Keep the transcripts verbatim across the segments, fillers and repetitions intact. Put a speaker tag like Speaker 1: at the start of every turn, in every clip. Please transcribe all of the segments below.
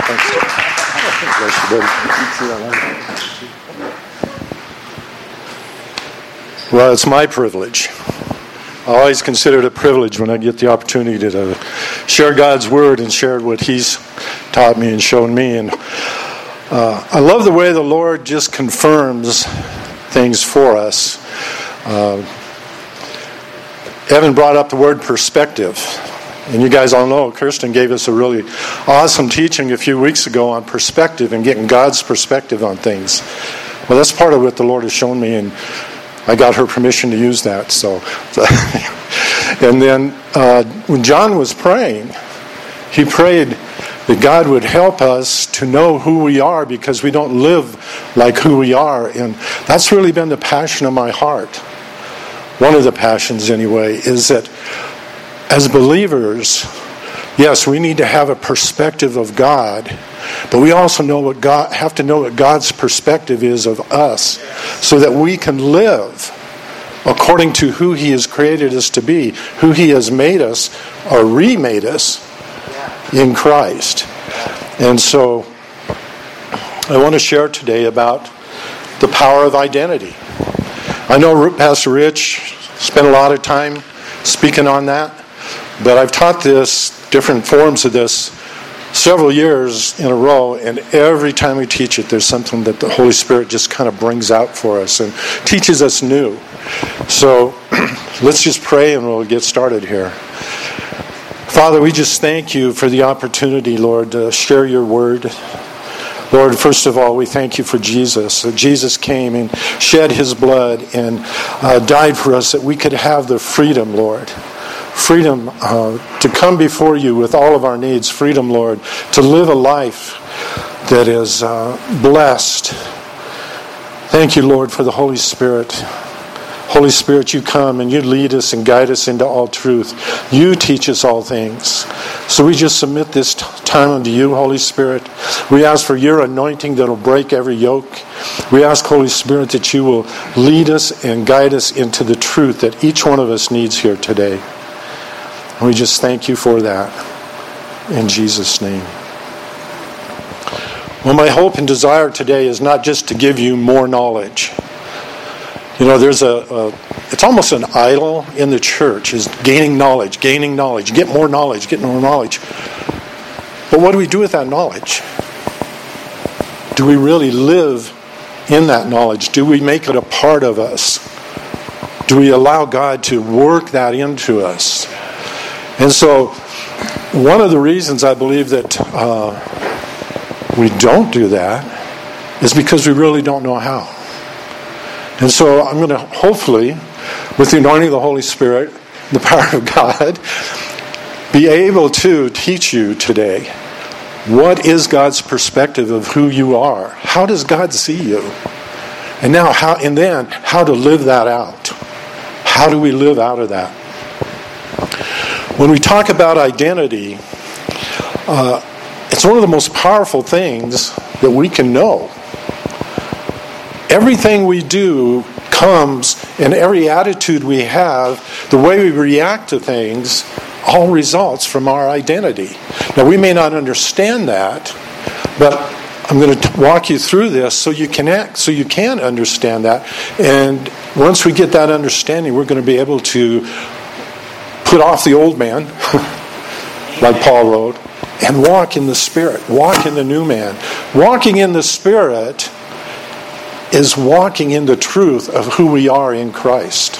Speaker 1: Well, it's my privilege. I always consider it a privilege when I get the opportunity to share God's Word and share what He's taught me and shown me. And uh, I love the way the Lord just confirms things for us. Uh, Evan brought up the word perspective. And you guys all know Kirsten gave us a really awesome teaching a few weeks ago on perspective and getting God's perspective on things. Well, that's part of what the Lord has shown me, and I got her permission to use that. So, and then uh, when John was praying, he prayed that God would help us to know who we are, because we don't live like who we are. And that's really been the passion of my heart. One of the passions, anyway, is that as believers, yes, we need to have a perspective of God, but we also know what God have to know what God's perspective is of us, so that we can live according to who He has created us to be, who He has made us or remade us in Christ. And so I want to share today about the power of identity. I know Pastor Rich spent a lot of time speaking on that, but I've taught this, different forms of this, several years in a row, and every time we teach it, there's something that the Holy Spirit just kind of brings out for us and teaches us new. So let's just pray and we'll get started here. Father, we just thank You for the opportunity, Lord, to share Your Word. Lord, first of all, we thank You for Jesus. That Jesus came and shed His blood and uh, died for us, that we could have the freedom, Lord. Freedom uh, to come before You with all of our needs. Freedom, Lord, to live a life that is uh, blessed. Thank You, Lord, for the Holy Spirit. Holy Spirit, You come and You lead us and guide us into all truth. You teach us all things. So we just submit this t- time unto You, Holy Spirit. We ask for Your anointing that will break every yoke. We ask, Holy Spirit, that You will lead us and guide us into the truth that each one of us needs here today. And we just thank You for that. In Jesus' name. Well, my hope and desire today is not just to give you more knowledge. You know, there's a, a it's almost an idol in the church, is gaining knowledge, gaining knowledge, get more knowledge, get more knowledge. But what do we do with that knowledge? Do we really live in that knowledge? Do we make it a part of us? Do we allow God to work that into us? And so, one of the reasons I believe that uh, we don't do that is because we really don't know how. And so I'm going to hopefully, with the anointing of the Holy Spirit, the power of God, be able to teach you today what is God's perspective of who you are. How does God see you? And now, how? And then, how to live that out. How do we live out of that? When we talk about identity, uh, it's one of the most powerful things that we can know. Everything we do comes, and every attitude we have, the way we react to things, all results from our identity. Now, we may not understand that, but I'm going to walk you through this so you can act, so you can understand that. And once we get that understanding, we're going to be able to put off the old man, like Paul wrote, and walk in the Spirit. Walk in the new man. Walking in the Spirit is walking in the truth of who we are in Christ.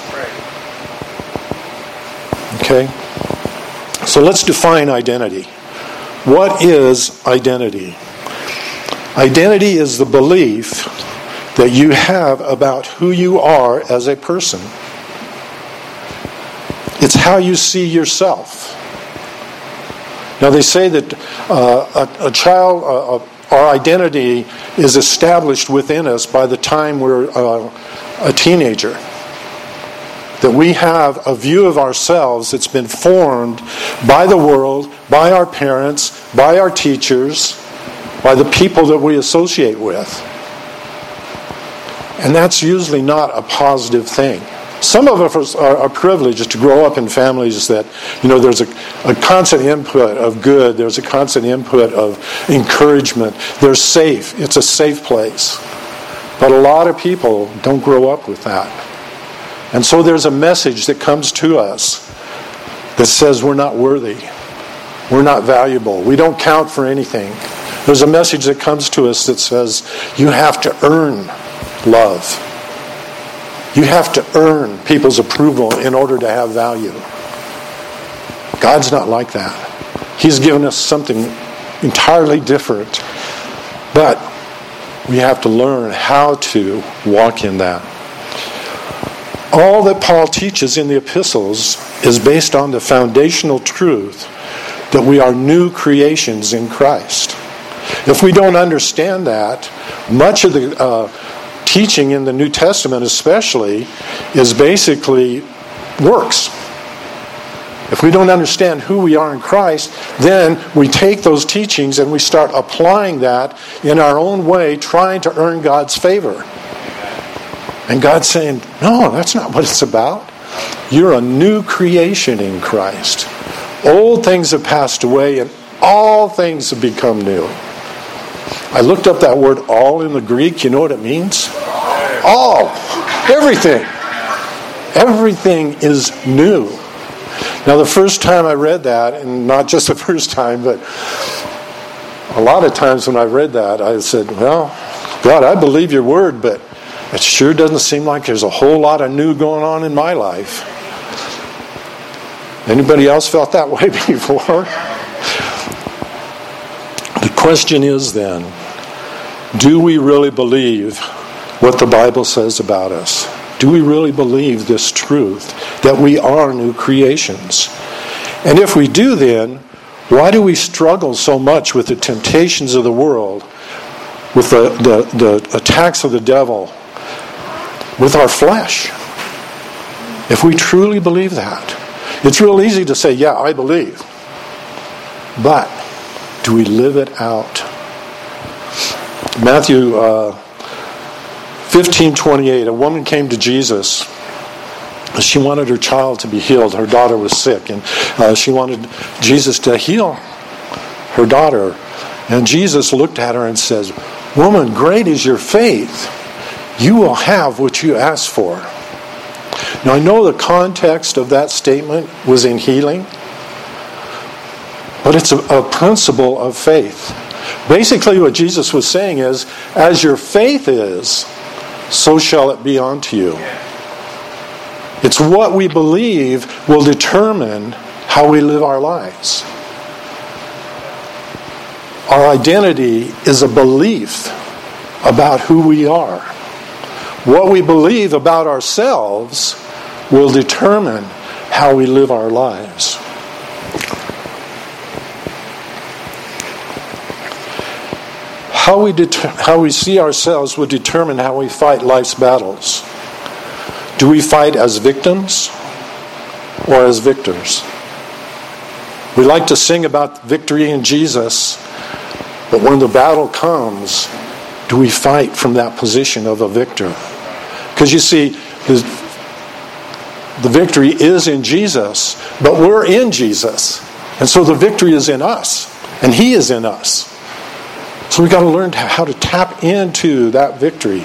Speaker 1: Okay? So let's define identity. What is identity? Identity is the belief that you have about who you are as a person. It's how you see yourself. Now they say that uh, a, a child, uh, our identity is established within us by the time we're uh, a teenager. That we have a view of ourselves that's been formed by the world, by our parents, by our teachers, by the people that we associate with. And that's usually not a positive thing. Some of us are, are privileged to grow up in families that, you know, there's a, a constant input of good. There's a constant input of encouragement. They're safe. It's a safe place. But a lot of people don't grow up with that. And so there's a message that comes to us that says we're not worthy. We're not valuable. We don't count for anything. There's a message that comes to us that says you have to earn love. You have to earn people's approval in order to have value. God's not like that. He's given us something entirely different. But we have to learn how to walk in that. All that Paul teaches in the epistles is based on the foundational truth that we are new creations in Christ. If we don't understand that, much of the uh, teaching in the New Testament especially is basically works. If we don't understand who we are in Christ, then we take those teachings and we start applying that in our own way, trying to earn God's favor. And God's saying, no, that's not what it's about. You're a new creation in Christ. Old things have passed away and all things have become new. I looked up that word all in the Greek. You know what it means? All. Everything. Everything is new. Now, the first time I read that, and not just the first time, but a lot of times when I read that, I said, well, God, I believe your word, but it sure doesn't seem like there's a whole lot of new going on in my life. Anybody else felt that way before? The question is then, do we really believe what the Bible says about us? Do we really believe this truth that we are new creations? And if we do, then why do we struggle so much with the temptations of the world, with the, the, the attacks of the devil, with our flesh? If we truly believe that, it's real easy to say, yeah, I believe. But do we live it out? Matthew uh, fifteen twenty-eight, a woman came to Jesus. She wanted her child to be healed. Her daughter was sick, and uh, she wanted Jesus to heal her daughter. And Jesus looked at her and says, "Woman, great is your faith. You will have what you ask for." Now, I know the context of that statement was in healing, but it's a, a principle of faith. Basically, what Jesus was saying is, as your faith is, so shall it be unto you. It's what we believe will determine how we live our lives. Our identity is a belief about who we are. What we believe about ourselves will determine how we live our lives. How we deter- how we see ourselves will determine how we fight life's battles. Do we fight as victims or as victors? We like to sing about victory in Jesus, but when the battle comes, do we fight from that position of a victor? Because you see, the, the victory is in Jesus, but we're in Jesus. And so the victory is in us, and He is in us. So we've got to learn how to tap into that victory.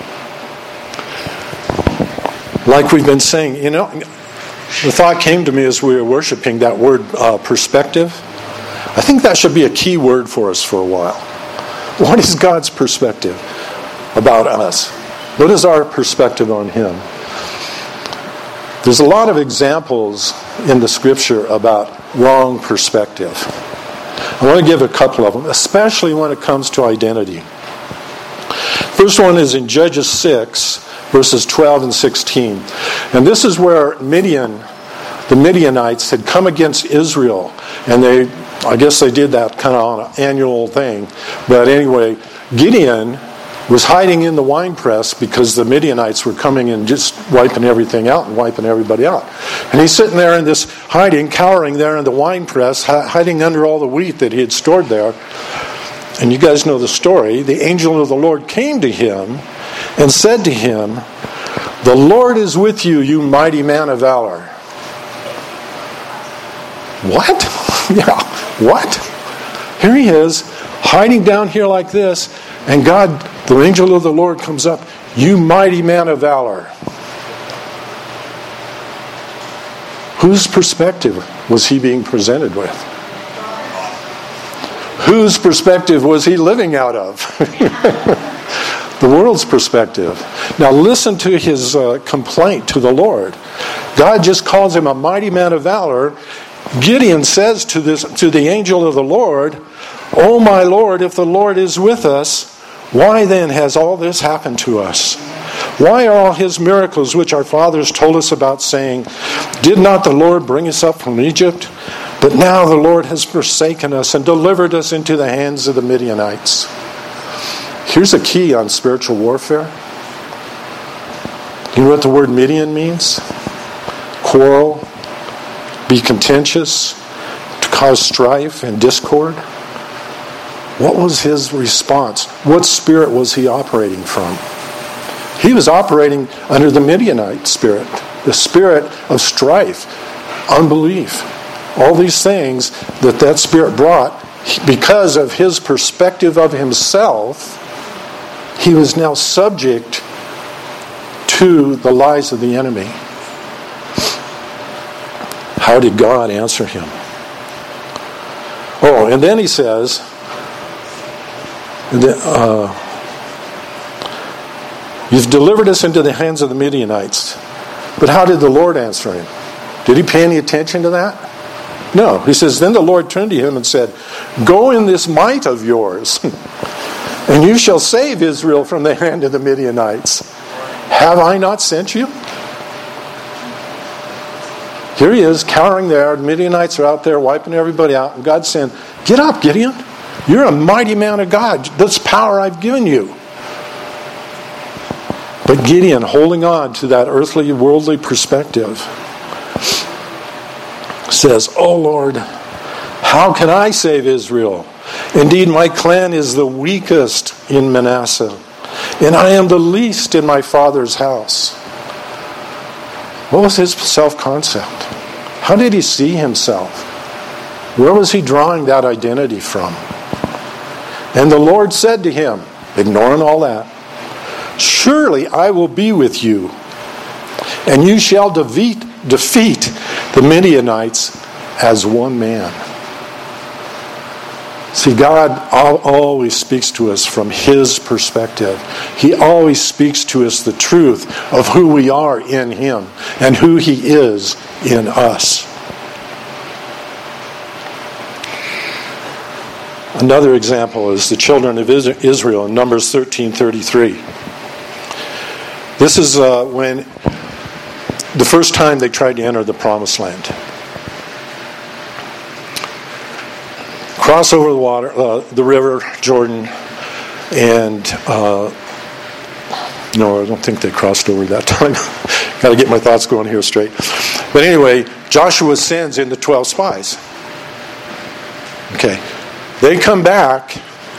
Speaker 1: Like we've been saying, you know, the thought came to me as we were worshiping that word uh, perspective. I think that should be a key word for us for a while. What is God's perspective about us? What is our perspective on Him? There's a lot of examples in the Scripture about wrong perspective. I want to give a couple of them, especially when it comes to identity. First one is in Judges six, verses twelve and sixteen. And this is where Midian, the Midianites, had come against Israel. And they, I guess they did that kind of on an annual thing. But anyway, Gideon was hiding in the winepress because the Midianites were coming and just wiping everything out and wiping everybody out. And he's sitting there in this hiding, cowering there in the winepress, hiding under all the wheat that he had stored there. And you guys know the story. The angel of the Lord came to him and said to him, The Lord is with you, you mighty man of valor. What? Yeah, what? Here he is, hiding down here like this, and God, the angel of the Lord, comes up, you mighty man of valor. Whose perspective was he being presented with? Whose perspective was he living out of? The world's perspective. Now listen to his uh, complaint to the Lord. God just calls him a mighty man of valor. Gideon says to this to the angel of the Lord, "Oh my Lord, if the Lord is with us, why then has all this happened to us? Why are all his miracles which our fathers told us about, saying, did not the Lord bring us up from Egypt? But now the Lord has forsaken us and delivered us into the hands of the Midianites." Here's a key on spiritual warfare. You know what the word Midian means? Quarrel, be contentious, to cause strife and discord. What was his response? What spirit was he operating from? He was operating under the Midianite spirit, the spirit of strife, unbelief. All these things that that spirit brought, because of his perspective of himself, he was now subject to the lies of the enemy. How did God answer him? Oh, and then he says, uh, you've delivered us into the hands of the Midianites. But how did the Lord answer him? Did he pay any attention to that? No. He says, then the Lord turned to him and said, go in this might of yours, and you shall save Israel from the hand of the Midianites. Have I not sent you? Here he is, cowering there. The Midianites are out there wiping everybody out. And God's saying, get up, Gideon. You're a mighty man of God. This power I've given you. But Gideon, holding on to that earthly, worldly perspective, says, oh Lord, how can I save Israel? Indeed, my clan is the weakest in Manasseh, and I am the least in my father's house. What was his self-concept? How did he see himself? Where was he drawing that identity from? And the Lord said to him, ignoring all that, surely I will be with you, and you shall defeat, defeat the Midianites as one man. See, God always speaks to us from his perspective. He always speaks to us the truth of who we are in him and who he is in us. Another example is the children of Israel in Numbers thirteen thirty-three. This is uh, when the first time they tried to enter the Promised Land. Cross over the water, uh, the river Jordan, and uh, no, I don't think they crossed over that time. Got to get my thoughts going here straight. But anyway, Joshua sends in the twelve spies. Okay, they come back.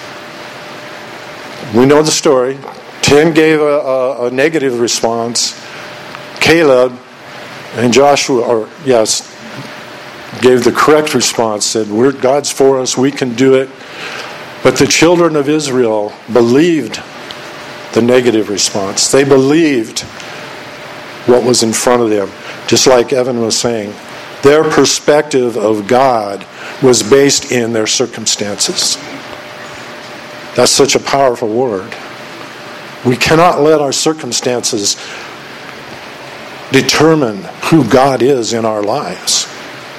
Speaker 1: We know the story. Ten gave a, a, a negative response. Caleb and Joshua, or yes, gave the correct response, said, we're God's for us, we can do it. But the children of Israel believed the negative response. They believed what was in front of them. Just like Evan was saying, their perspective of God was based in their circumstances. That's such a powerful word. We cannot let our circumstances determine who God is in our lives.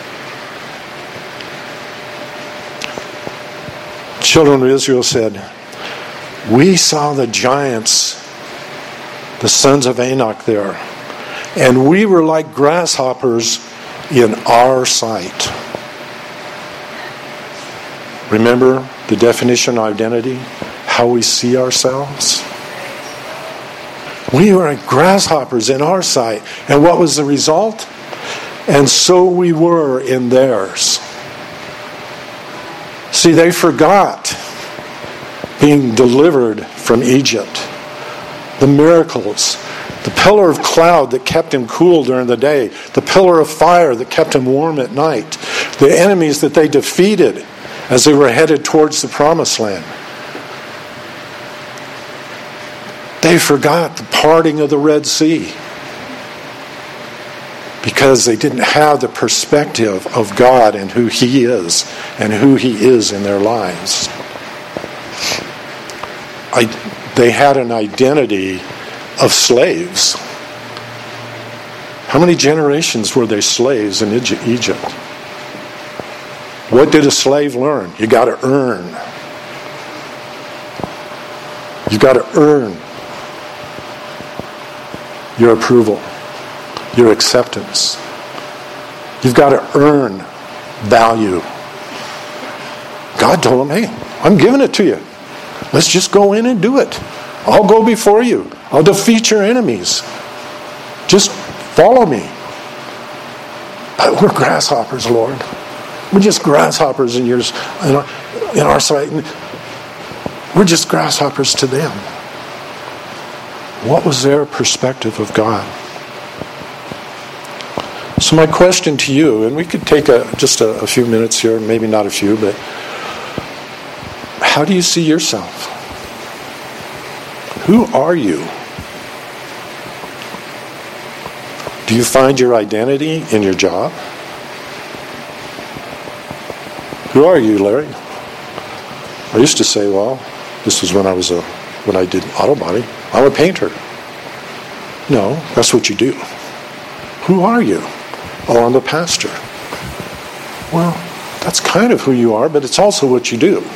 Speaker 1: Children of Israel said, we saw the giants, the sons of Anak there, and we were like grasshoppers in our sight. Remember the definition of identity? How we see ourselves? We were grasshoppers in our sight. And what was the result? And so we were in theirs. See, they forgot being delivered from Egypt. The miracles, The pillar of cloud that kept him cool during the day. The pillar of fire that kept him warm at night. The enemies that they defeated as they were headed towards the promised land. They forgot the parting of the Red Sea because they didn't have the perspective of God and who He is and who He is in their lives. I, they had an identity of slaves. How many generations were they slaves in Egypt? What did a slave learn? You got to earn. You got to earn your approval, your acceptance. You've got to earn value. God told them, hey, I'm giving it to you. Let's just go in and do it. I'll go before you. I'll defeat your enemies. Just follow me. But we're grasshoppers, Lord. We're just grasshoppers in yours, in our, in our sight. We're just grasshoppers to them. What was their perspective of God? So my question to you, and we could take a, just a, a few minutes here, maybe not a few, but how do you see yourself? Who are you? Do you find your identity in your job? Who are you, Larry? I used to say, well, this was when I was a when I did auto body. I'm a painter. No, that's what you do. Who are you? Oh, I'm a pastor. Well, that's kind of who you are, but it's also what you do.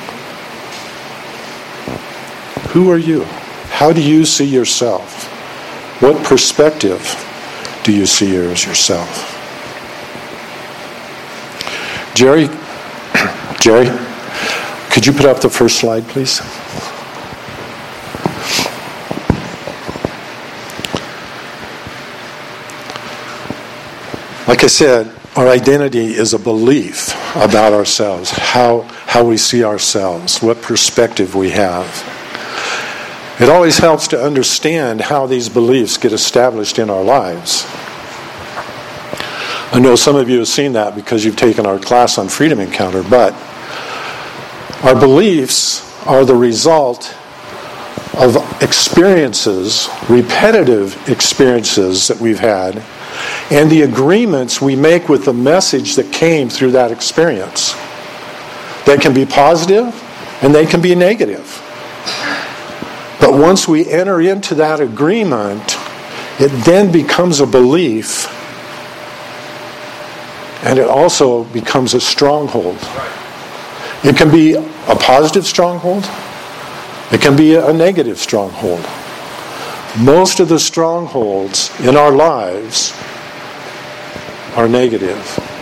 Speaker 1: Who are you? How do you see yourself? What perspective do you see as yourself? Jerry, Jerry, could you put up the first slide, please? Like I said, our identity is a belief about ourselves, how, how we see ourselves, what perspective we have. It always helps to understand how these beliefs get established in our lives. I know some of you have seen that because you've taken our class on Freedom Encounter, but our beliefs are the result of experiences, repetitive experiences that we've had, and the agreements we make with the message that came through that experience. They can be positive and they can be negative. But once we enter into that agreement, it then becomes a belief, and it also becomes a stronghold. It can be a positive stronghold. It can be a negative stronghold. Most of the strongholds in our lives are negative.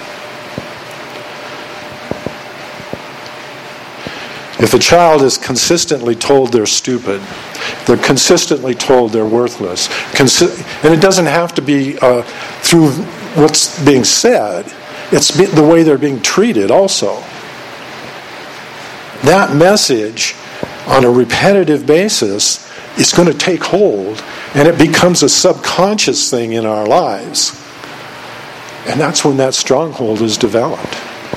Speaker 1: If a child is consistently told they're stupid, they're consistently told they're worthless, consi- and it doesn't have to be uh, through what's being said, it's the way they're being treated also. That message on a repetitive basis is going to take hold, and it becomes a subconscious thing in our lives. And that's when that stronghold is developed.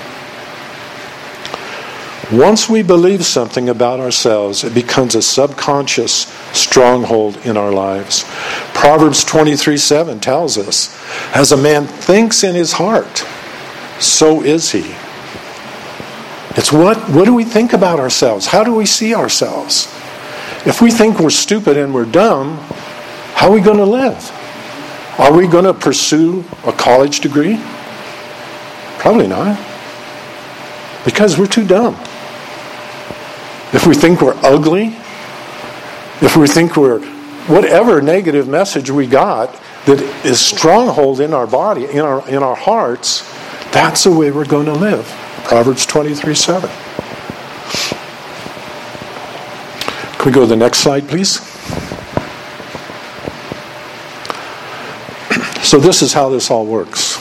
Speaker 1: Once we believe something about ourselves, it becomes a subconscious stronghold in our lives. Proverbs twenty-three seven tells us, as a man thinks in his heart, so is he. It's what, what do we think about ourselves? How do we see ourselves? If we think we're stupid and we're dumb, how are we going to live? Are we going to pursue a college degree? Probably not. Because we're too dumb. If we think we're ugly, if we think we're whatever negative message we got that is stronghold in our body, in our in our hearts, that's the way we're going to live. Proverbs twenty-three seven. Can we go to the next slide, please? So this is how this all works.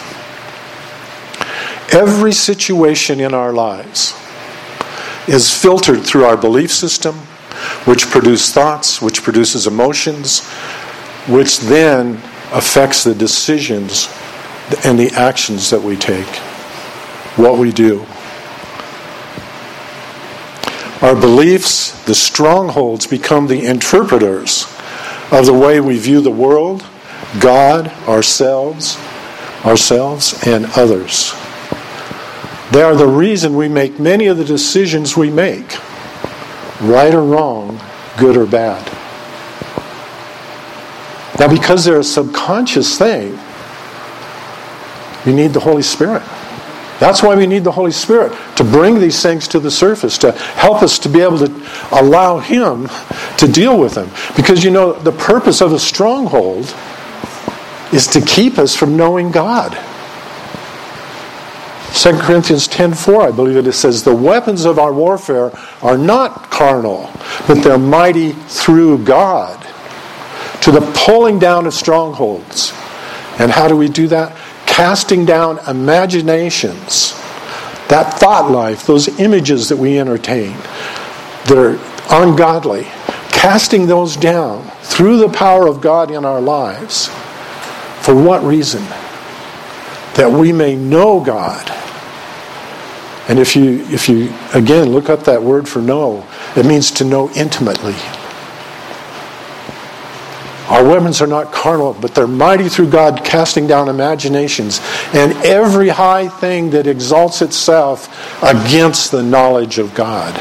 Speaker 1: Every situation in our lives is filtered through our belief system, which produces thoughts, which produces emotions, which then affects the decisions and the actions that we take, what we do. Our beliefs, the strongholds, become the interpreters of the way we view the world, God, ourselves, ourselves, and others. They are the reason we make many of the decisions we make, right or wrong, good or bad. Now, because they're a subconscious thing, we need the Holy Spirit. That's why we need the Holy Spirit, to bring these things to the surface, to help us to be able to allow Him to deal with them. Because, you know, the purpose of a stronghold is to keep us from knowing God. Second Corinthians ten four, I believe it says, the weapons of our warfare are not carnal, but they're mighty through God, to the pulling down of strongholds. And how do we do that? Casting down imaginations, that thought life, those images that we entertain that are ungodly, casting those down through the power of God in our lives. For what reason? That we may know God. And if you, if you again, look up that word for know, it means to know intimately. Our weapons are not carnal, but they're mighty through God, casting down imaginations and every high thing that exalts itself against the knowledge of God.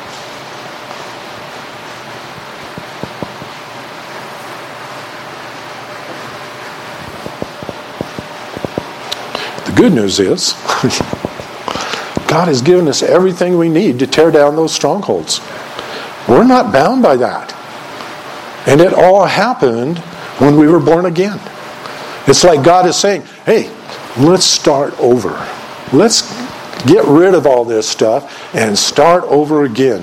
Speaker 1: The good news is, God has given us everything we need to tear down those strongholds. We're not bound by that. And it all happened when we were born again. It's like God is saying, hey, let's start over. Let's get rid of all this stuff and start over again.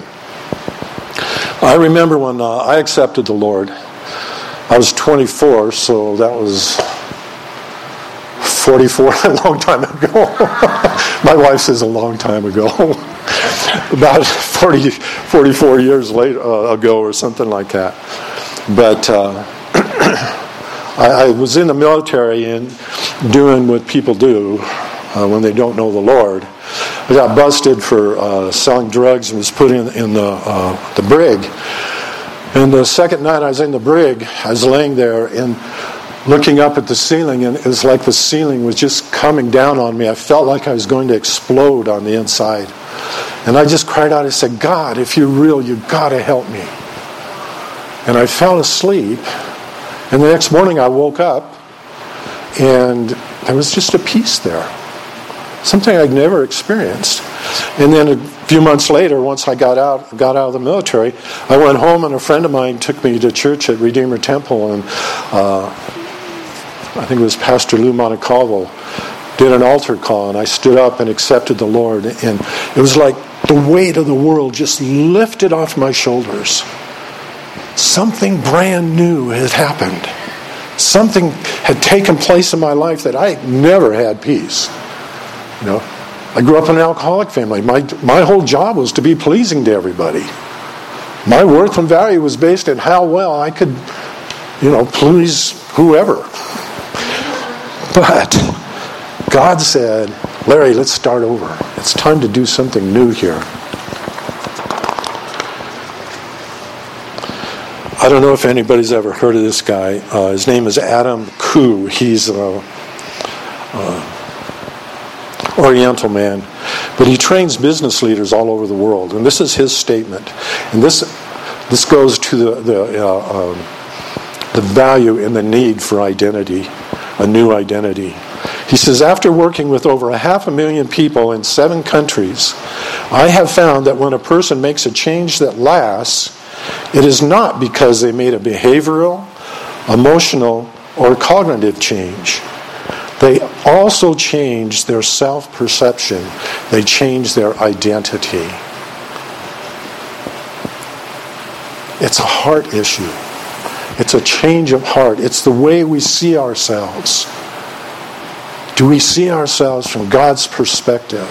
Speaker 1: I remember when uh, I accepted the Lord, I was twenty-four, so that was forty-four, a long time ago. My wife says a long time ago. About forty, forty-four years later, uh, ago or something like that. But uh, I, I was in the military and doing what people do uh, when they don't know the Lord. I got busted for uh, selling drugs and was put in, in the, uh, the brig. And the second night I was in the brig, I was laying there and looking up at the ceiling, and it was like the ceiling was just coming down on me. I felt like I was going to explode on the inside. And I just cried out, I said, God, if you're real, you've got to help me. And I fell asleep, and the next morning I woke up, and there was just a peace there. Something I'd never experienced. And then a few months later, once I got out got out of the military, I went home, and a friend of mine took me to church at Redeemer Temple, and uh, I think it was Pastor Lou Montecalvo did an altar call, and I stood up and accepted the Lord. And it was like the weight of the world just lifted off my shoulders. Something brand new had happened. Something had taken place in my life that I never had peace. You know, I grew up in an alcoholic family. My my whole job was to be pleasing to everybody. My worth and value was based on how well I could, you know, please whoever. But God said, Larry, let's start over. It's time to do something new here. I don't know if anybody's ever heard of this guy. Uh, his name is Adam Koo. He's an uh, Oriental man. But he trains business leaders all over the world. And this is his statement. And this this goes to the, the, uh, um, the value and the need for identity, a new identity. He says, after working with over a half a million people in seven countries, I have found that when a person makes a change that lasts, it is not because they made a behavioral, emotional, or cognitive change. They also change their self-perception. They change their identity. It's a heart issue. It's a change of heart. It's the way we see ourselves. Do we see ourselves from God's perspective?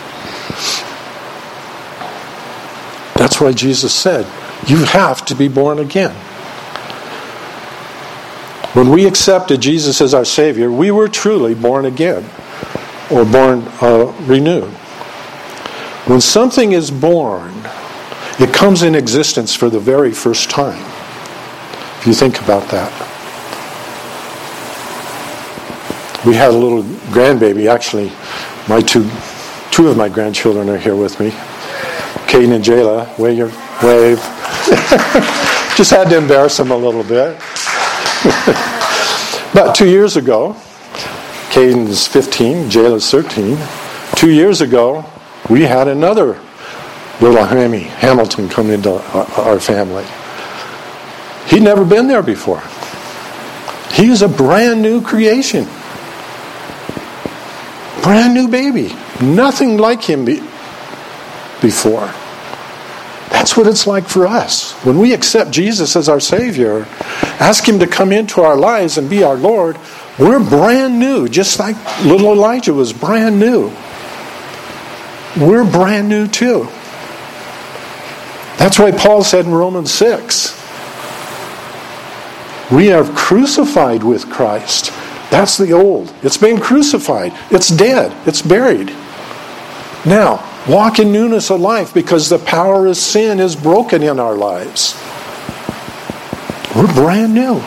Speaker 1: That's why Jesus said, you have to be born again. When we accepted Jesus as our Savior, we were truly born again, or born uh, renewed. When something is born, it comes in existence for the very first time. If you think about that. We had a little grandbaby. Actually, my two, two of my grandchildren are here with me. Caden and Jayla, wave your wave. Just had to embarrass them a little bit. About two years ago, Caden's fifteen, Jayla's thirteen. Two years ago, we had another little Hammy, Hamilton come into our family. He'd never been there before. He is a brand new creation. Brand new baby. Nothing like him be- before. That's what it's like for us. When we accept Jesus as our Savior, ask Him to come into our lives and be our Lord, we're brand new, just like little Elijah was brand new. We're brand new too. That's why Paul said in Romans six, we are crucified with Christ. That's the old. It's been crucified. It's dead. It's buried. Now, walk in newness of life because the power of sin is broken in our lives. We're brand new.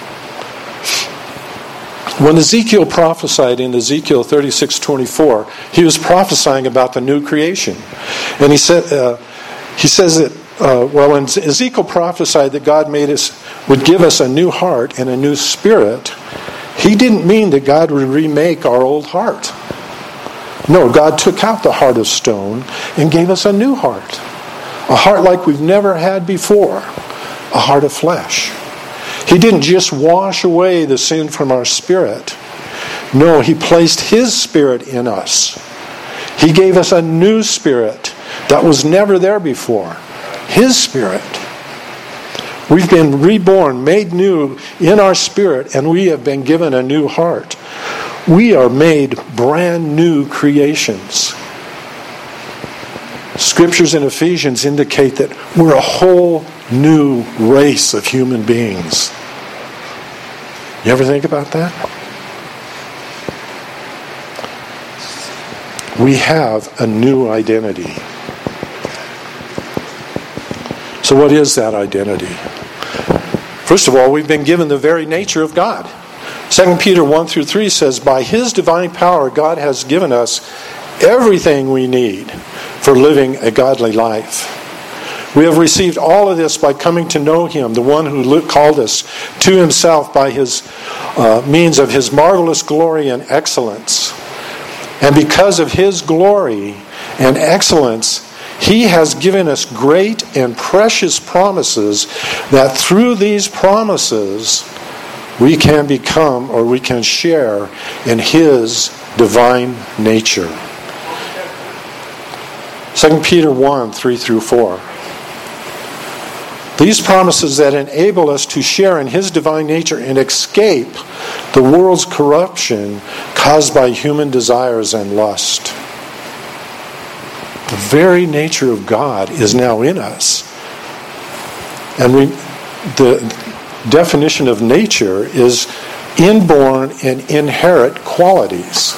Speaker 1: When Ezekiel prophesied in Ezekiel thirty-six twenty-four, he was prophesying about the new creation. And he said, uh, he says that, uh, well, when Ezekiel prophesied that God made us, would give us a new heart and a new spirit, he didn't mean that God would remake our old heart. No, God took out the heart of stone and gave us a new heart. A heart like we've never had before. A heart of flesh. He didn't just wash away the sin from our spirit. No, He placed His Spirit in us. He gave us a new spirit that was never there before. His Spirit. We've been reborn, made new in our spirit, and we have been given a new heart. We are made brand new creations. Scriptures in Ephesians indicate that we're a whole new race of human beings. You ever think about that? We have a new identity. So what is that identity? First of all, we've been given the very nature of God. Second Peter one through three says, by His divine power, God has given us everything we need for living a godly life. We have received all of this by coming to know Him, the one who called us to Himself by His uh, means of His marvelous glory and excellence. And because of His glory and excellence, He has given us great and precious promises that through these promises we can become or we can share in His divine nature. Second Peter one, three through four. These promises that enable us to share in His divine nature and escape the world's corruption caused by human desires and lust. The very nature of God is now in us. And we, the definition of nature is inborn and inherent qualities.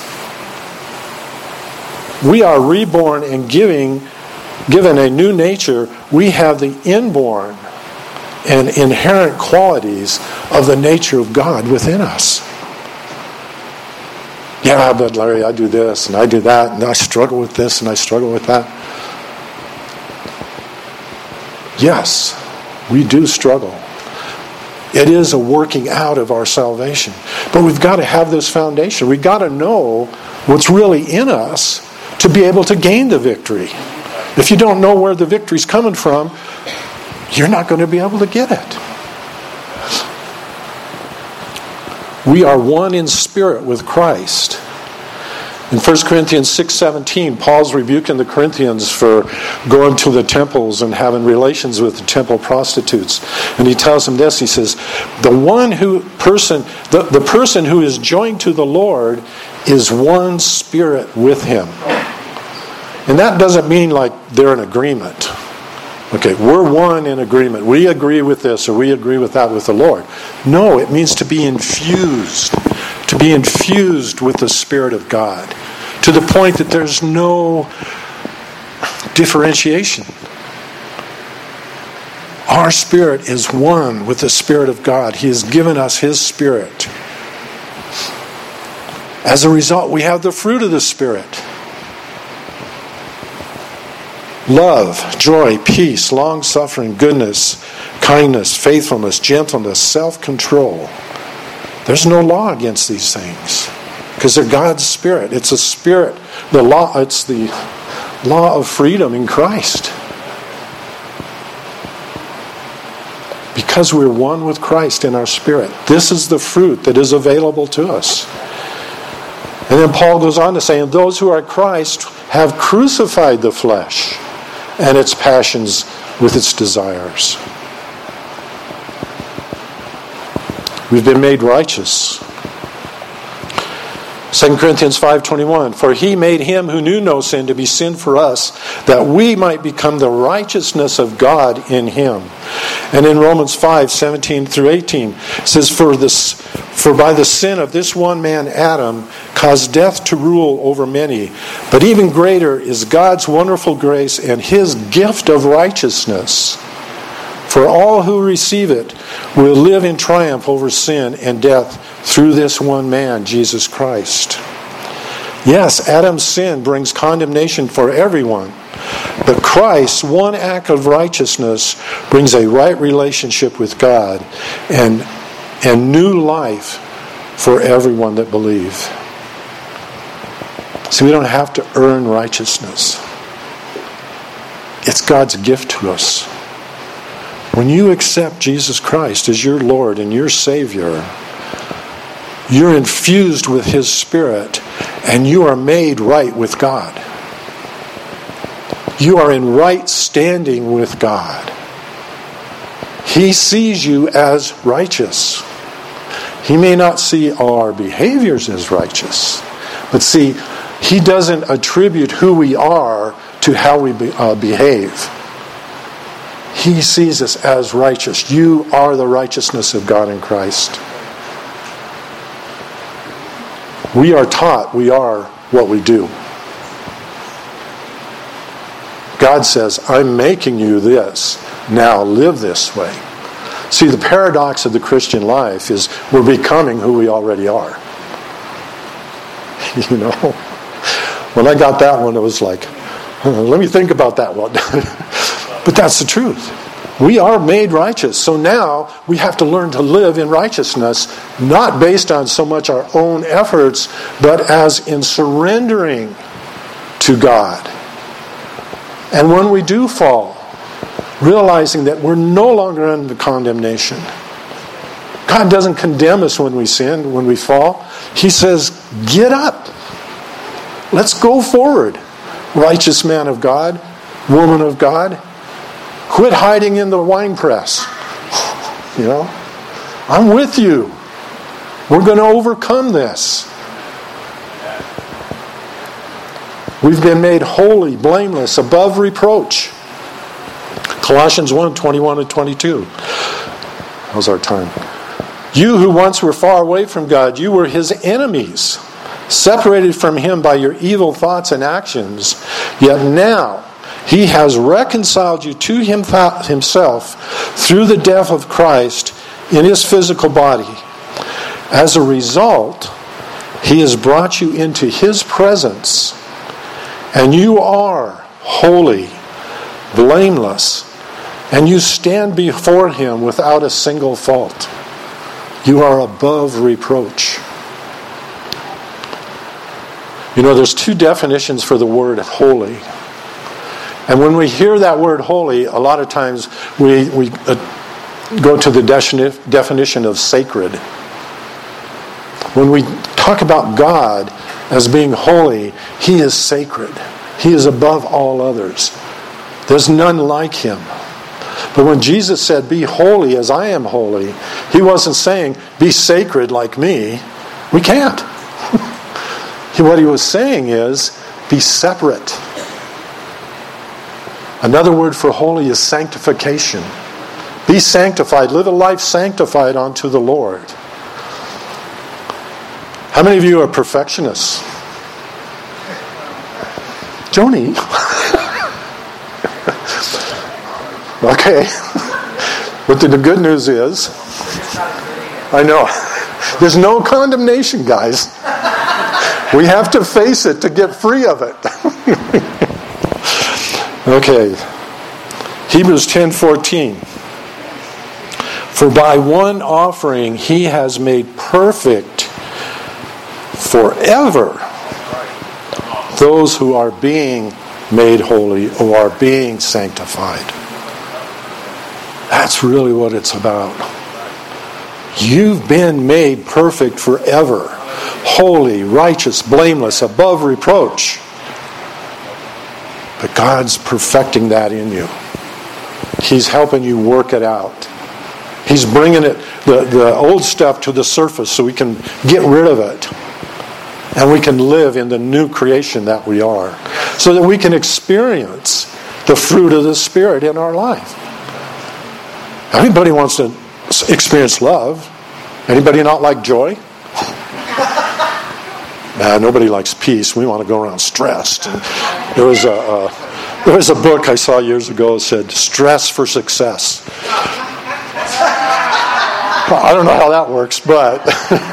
Speaker 1: We are reborn and giving, given a new nature. We have the inborn and inherent qualities of the nature of God within us. Yeah, but Larry, I do this and I do that and I struggle with this and I struggle with that. Yes, we do struggle. It is a working out of our salvation. But we've got to have this foundation. We've got to know what's really in us to be able to gain the victory. If you don't know where the victory's coming from, you're not going to be able to get it. We are one in spirit with Christ. In First Corinthians six seventeen, Paul's rebuking the Corinthians for going to the temples and having relations with the temple prostitutes. And he tells them this, he says, the one who person the, the person who is joined to the Lord is one spirit with Him. And that doesn't mean like they're in agreement. Okay, we're one in agreement. We agree with this or we agree with that with the Lord. No, it means to be infused. To be infused with the Spirit of God. To the point that there's no differentiation. Our spirit is one with the Spirit of God. He has given us His Spirit. As a result, we have the fruit of the Spirit. Love, joy, peace, long-suffering, goodness, kindness, faithfulness, gentleness, self-control. There's no law against these things because they're God's Spirit. It's a spirit. The law. It's the law of freedom in Christ. Because we're one with Christ in our spirit. This is the fruit that is available to us. And then Paul goes on to say, and those who are Christ have crucified the flesh and its passions with its desires. We've been made righteous. Second Corinthians five twenty-one, for He made Him who knew no sin to be sin for us, that we might become the righteousness of God in Him. And in Romans five seventeen through eighteen, it says, for this, for by the sin of this one man Adam caused death to rule over many, but even greater is God's wonderful grace and His gift of righteousness. For all who receive it will live in triumph over sin and death through this one man, Jesus Christ. Yes, Adam's sin brings condemnation for everyone, but Christ's one act of righteousness brings a right relationship with God and, and new life for everyone that believes. See, we don't have to earn righteousness. It's God's gift to us. When you accept Jesus Christ as your Lord and your Savior, you're infused with His Spirit and you are made right with God. You are in right standing with God. He sees you as righteous. He may not see our behaviors as righteous, but see, He doesn't attribute who we are to how we be, uh, behave. He sees us as righteous. You are the righteousness of God in Christ. We are taught we are what we do. God says, I'm making you this. Now live this way. See, the paradox of the Christian life is we're becoming who we already are. You know? When I got that one, it was like, let me think about that one. But that's the truth. We are made righteous. So now we have to learn to live in righteousness, not based on so much our own efforts, but as in surrendering to God. And when we do fall, realizing that we're no longer under condemnation. God doesn't condemn us when we sin, when we fall. He says, get up. Let's go forward. Righteous man of God, woman of God. Quit hiding in the wine press. You know, I'm with you. We're going to overcome this. We've been made holy, blameless, above reproach. Colossians one, twenty-one and twenty-two. How's our time? You who once were far away from God, you were His enemies, separated from Him by your evil thoughts and actions. Yet now He has reconciled you to Himself through the death of Christ in His physical body. As a result, He has brought you into His presence, and you are holy, blameless, and you stand before Him without a single fault. You are above reproach. You know, there's two definitions for the word holy. And when we hear that word holy, a lot of times we, we uh, go to the defini- definition of sacred. When we talk about God as being holy, He is sacred. He is above all others. There's none like Him. But when Jesus said, be holy as I am holy, He wasn't saying, be sacred like me. We can't. What He was saying is, be separate. Another word for holy is sanctification. Be sanctified. Live a life sanctified unto the Lord. How many of you are perfectionists? Joni. Okay. But the good news is, I know, there's no condemnation, guys. We have to face it to get free of it. Okay. Hebrews ten fourteen. For by one offering he has made perfect forever those who are being made holy or are being sanctified. That's really what it's about. You've been made perfect forever. Holy, righteous, blameless, above reproach. But God's perfecting that in you. He's helping you work it out. He's bringing it, the, the old stuff to the surface so we can get rid of it. And we can live in the new creation that we are. So that we can experience the fruit of the Spirit in our life. Everybody wants to experience love. Anybody not like joy? Nah, nobody likes peace. We want to go around stressed. And there was a uh, there was a book I saw years ago that said "Stress for Success." I don't know how that works, but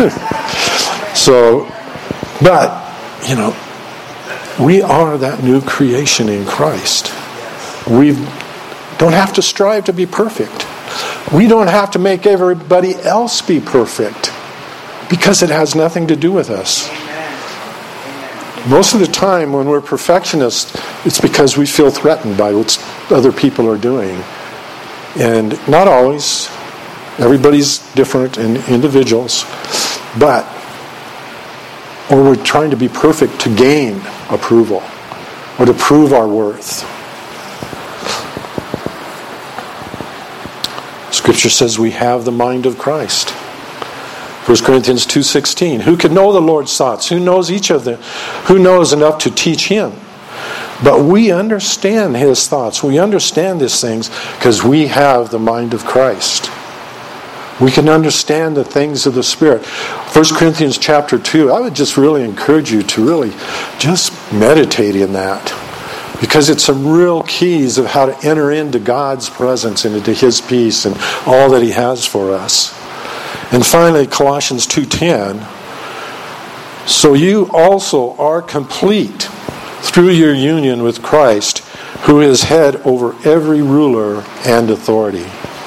Speaker 1: so, but you know, we are that new creation in Christ. We don't have to strive to be perfect. We don't have to make everybody else be perfect because it has nothing to do with us. Most of the time when we're perfectionists, it's because we feel threatened by what other people are doing. And not always. Everybody's different and individuals. But, or we're trying to be perfect to gain approval or to prove our worth. Scripture says we have the mind of Christ. First Corinthians two sixteen. Who can know the Lord's thoughts? Who knows each of them? Who knows enough to teach him? But we understand his thoughts. We understand these things because we have the mind of Christ. We can understand the things of the Spirit. First Corinthians chapter two, I would just really encourage you to really just meditate in that. Because it's some real keys of how to enter into God's presence and into his peace and all that he has for us. And finally, Colossians two ten. So you also are complete through your union with Christ, who is head over every ruler and authority.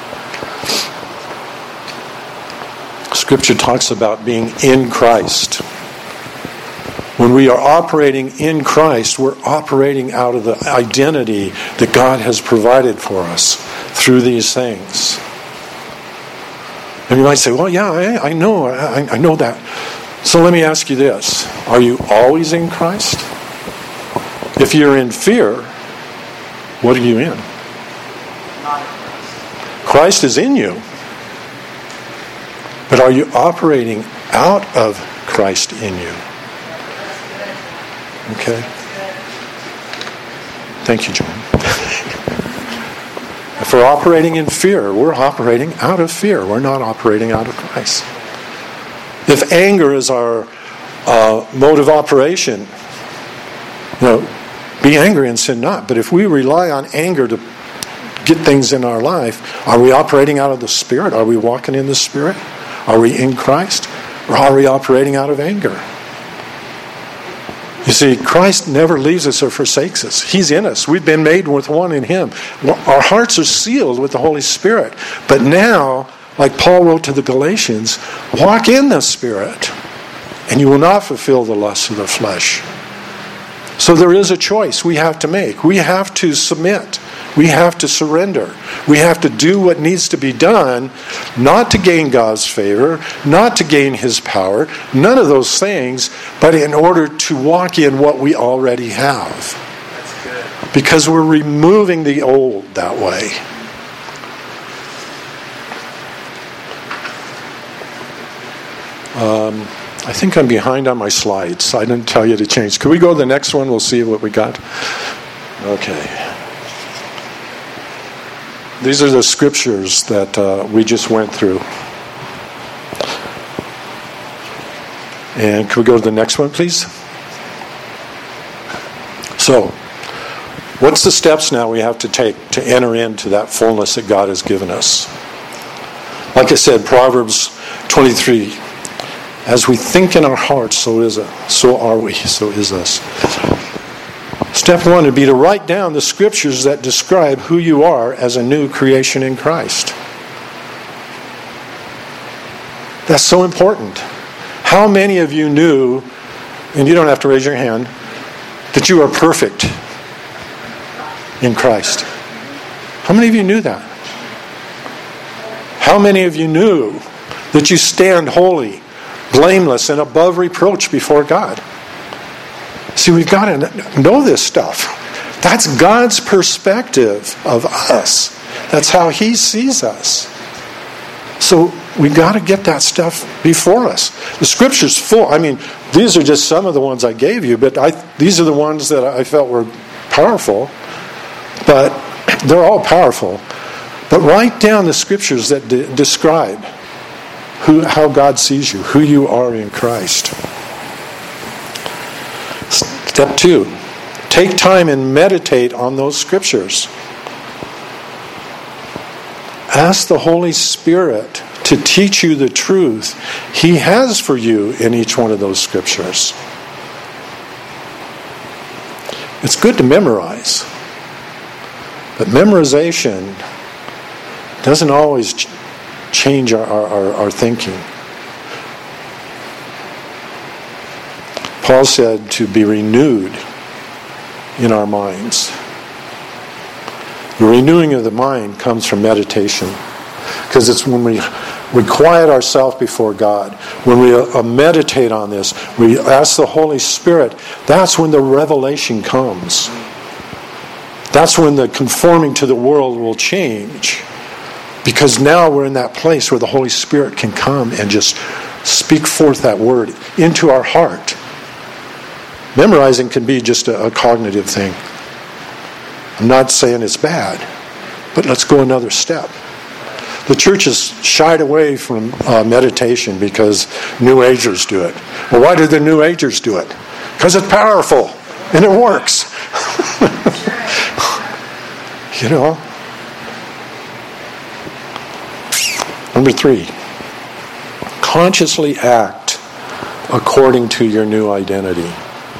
Speaker 1: Scripture talks about being in Christ. When we are operating in Christ, we're operating out of the identity that God has provided for us through these things. And you might say, well, yeah, I, I know, I, I know that. So let me ask you this. Are you always in Christ? If you're in fear, what are you in? Christ is in you. But are you operating out of Christ in you? Okay. Thank you, John. If we're operating in fear, we're operating out of fear. We're not operating out of Christ. If anger is our uh, mode of operation, you know, be angry and sin not. But if we rely on anger to get things in our life, are we operating out of the Spirit? Are we walking in the Spirit? Are we in Christ? Or are we operating out of anger? You see, Christ never leaves us or forsakes us. He's in us. We've been made with one in him. Our hearts are sealed with the Holy Spirit. But now, like Paul wrote to the Galatians, walk in the Spirit, and you will not fulfill the lusts of the flesh. So there is a choice we have to make. We have to submit. We have to surrender. We have to do what needs to be done, not to gain God's favor, not to gain his power, none of those things, but in order to walk in what we already have.
Speaker 2: That's good.
Speaker 1: Because we're removing the old that way. Um, I think I'm behind on my slides. I didn't tell you to change. Can we go to the next one? We'll see what we got. Okay. these are the scriptures that uh, we just went through. And can we go to the next one, please? So, what's the steps now we have to take to enter into that fullness that God has given us? Like I said, Proverbs twenty-three, as we think in our hearts, so is it, so are we, so is us. Step one would be to write down the scriptures that describe who you are as a new creation in Christ. That's so important. How many of you knew, and you don't have to raise your hand, that you are perfect in Christ? How many of you knew that? How many of you knew that you stand holy, blameless, and above reproach before God? See, we've got to know this stuff. That's God's perspective of us. That's how He sees us. So we've got to get that stuff before us. The Scripture's full. I mean, these are just some of the ones I gave you, but I, these are the ones that I felt were powerful. But they're all powerful. But write down the Scriptures that de- describe who, how God sees you, who you are in Christ. Step two, take time and meditate on those Scriptures. Ask the Holy Spirit to teach you the truth He has for you in each one of those Scriptures. It's good to memorize, but memorization doesn't always ch- change our, our, our thinking. Paul said to be renewed in our minds. The renewing of the mind comes from meditation, because it's when we we quiet ourselves before God, when we uh, meditate on this, we ask the Holy Spirit, that's when the revelation comes. That's when the conforming to the world will change, because now we're in that place where the Holy Spirit can come and just speak forth that word into our heart. Memorizing can be just a, a cognitive thing. I'm not saying it's bad, but let's go another step. The church has shied away from uh, meditation because New Agers do it. Well, why do the New Agers do it? Because it's powerful and it works. You know? Number three, consciously act according to your new identity.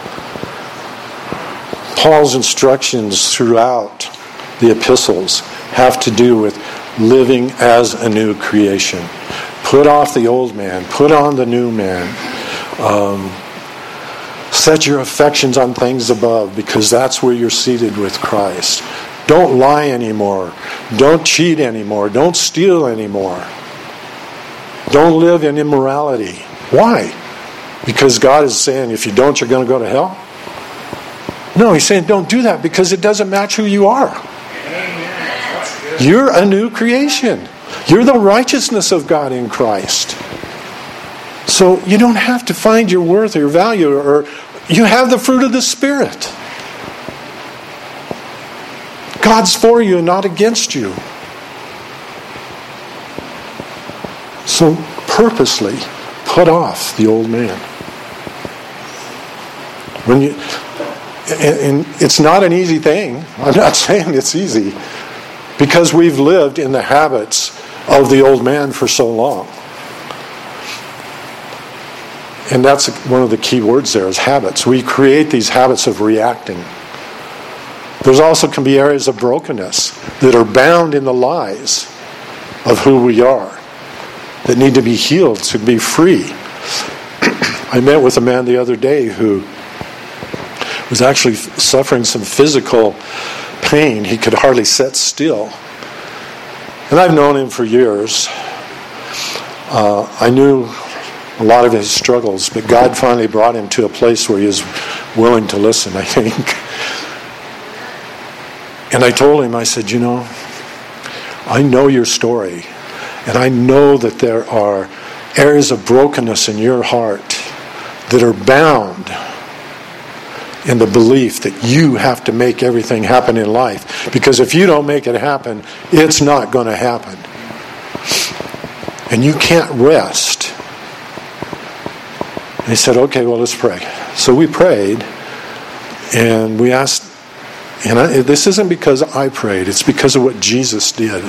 Speaker 1: Paul's instructions throughout the epistles have to do with living as a new creation. Put off the old man. Put on the new man. Um, set your affections on things above, because that's where you're seated with Christ. Don't lie anymore. Don't cheat anymore. Don't steal anymore. Don't live in immorality. Why? Because God is saying if you don't, you're going to go to hell? No, He's saying don't do that because it doesn't match who you are. You're a new creation. You're the righteousness of God in Christ. So you don't have to find your worth or your value, or you have the fruit of the Spirit. God's for you and not against you. So purposely put off the old man. When you, and, and it's not an easy thing. I'm not saying it's easy, because we've lived in the habits of the old man for so long. And that's one of the key words there, is habits. We create these habits of reacting. There's also can be areas of brokenness that are bound in the lies of who we are, that need to be healed, to be free. I met with a man the other day who was actually suffering some physical pain. He could hardly sit still. And I've known him for years. Uh, I knew a lot of his struggles, but God finally brought him to a place where he was willing to listen, I think. And I told him, I said, you know, I know your story, and I know that there are areas of brokenness in your heart that are bound in the belief that you have to make everything happen in life. Because if you don't make it happen, it's not going to happen. And you can't rest. And he said, okay, well, let's pray. So we prayed, and we asked, and I, this isn't because I prayed, it's because of what Jesus did.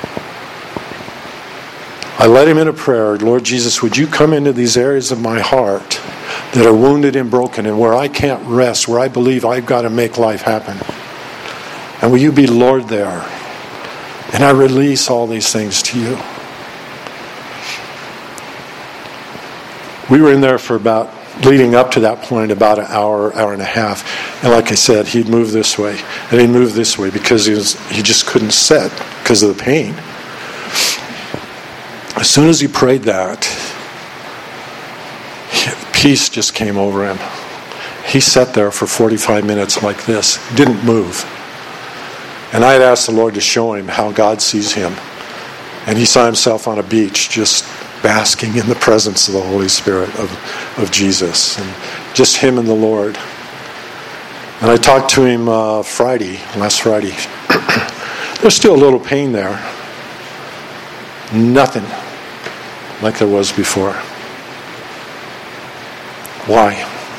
Speaker 1: I led him in a prayer, Lord Jesus, would you come into these areas of my heart that are wounded and broken and where I can't rest, where I believe I've got to make life happen. And will you be Lord there? And I release all these things to you. We were in there for about, leading up to that point, about an hour, hour and a half. And like I said, he'd move this way and he'd move this way because he was he just couldn't sit because of the pain. As soon as he prayed that, peace just came over him. He sat there for forty-five minutes like this, didn't move. And I had asked the Lord to show him how God sees him. And he saw himself on a beach just basking in the presence of the Holy Spirit of, of Jesus. And just him and the Lord. And I talked to him uh, Friday, last Friday. There's still a little pain there. Nothing like there was before. Why?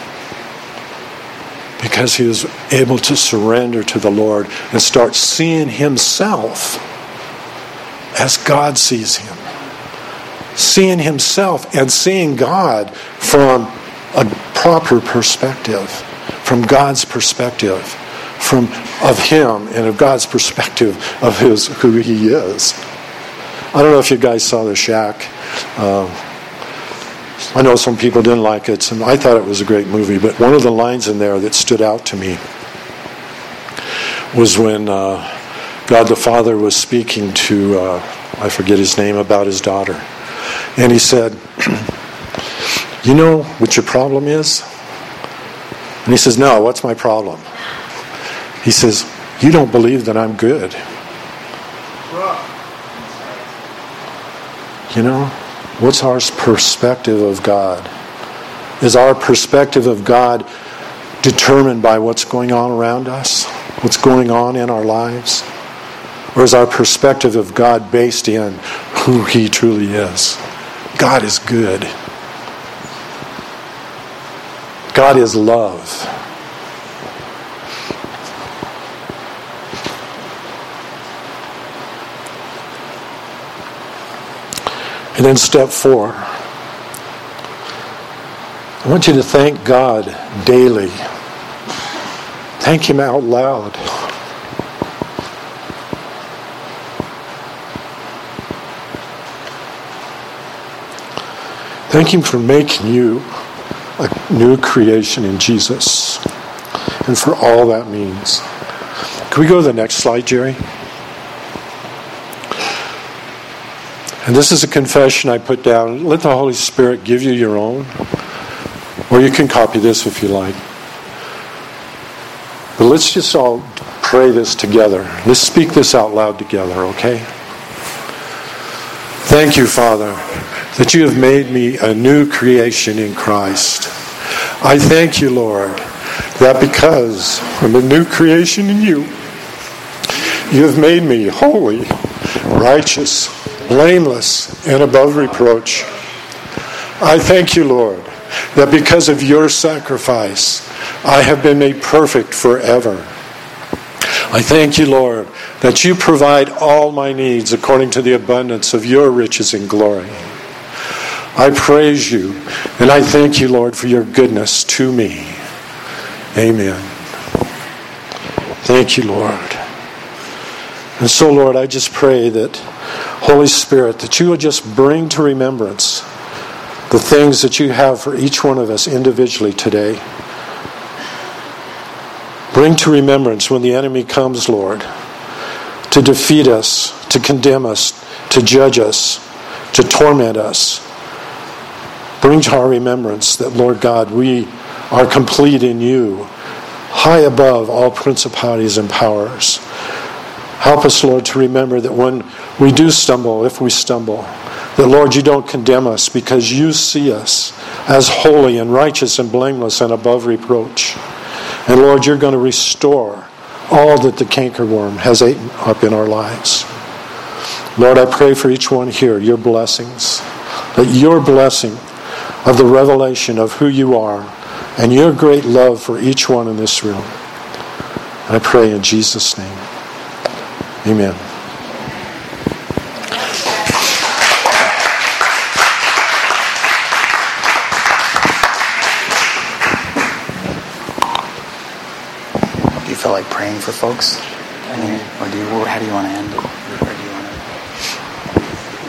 Speaker 1: Because he was able to surrender to the Lord and start seeing himself as God sees him. Seeing himself and seeing God from a proper perspective, from God's perspective, from of him and of God's perspective of his who he is. I don't know if you guys saw The Shack. Uh, I know some people didn't like it, and I thought it was a great movie, but one of the lines in there that stood out to me was when uh, God the Father was speaking to, uh, I forget his name, about his daughter. And he said, you know what your problem is? And he says, no, what's my problem? He says, you don't believe that I'm good. You know, what's our perspective of God? Is our perspective of God determined by what's going on around us? What's going on in our lives? Or is our perspective of God based in who he truly is? God is good. God is love. And then step four. I want you to thank God daily. Thank him out loud. Thank him for making you a new creation in Jesus and for all that means. Can we go to the next slide, Jerry? And this is a confession I put down. Let the Holy Spirit give you your own. Or you can copy this if you like. But let's just all pray this together. Let's speak this out loud together, okay? Thank you, Father, that you have made me a new creation in Christ. I thank you, Lord, that because I'm a new creation in you, you have made me holy, righteous, blameless, and above reproach. I thank you, Lord, that because of your sacrifice, I have been made perfect forever. I thank you, Lord, that you provide all my needs according to the abundance of your riches and glory. I praise you, and I thank you, Lord, for your goodness to me. Amen. Thank you, Lord. And so, Lord, I just pray that, Holy Spirit, that you would just bring to remembrance the things that you have for each one of us individually today. Bring to remembrance when the enemy comes, Lord, to defeat us, to condemn us, to judge us, to torment us. Bring to our remembrance that, Lord God, we are complete in you, high above all principalities and powers. Help us, Lord, to remember that when we do stumble, if we stumble, that, Lord, you don't condemn us because you see us as holy and righteous and blameless and above reproach. And Lord, you're going to restore all that the cankerworm has eaten up in our lives. Lord, I pray for each one here, your blessings, that your blessing of the revelation of who you are and your great love for each one in this room. And I pray in Jesus' name. Amen.
Speaker 2: Do you feel like praying for folks? I mean, or do you? How do you want to end it? Or do you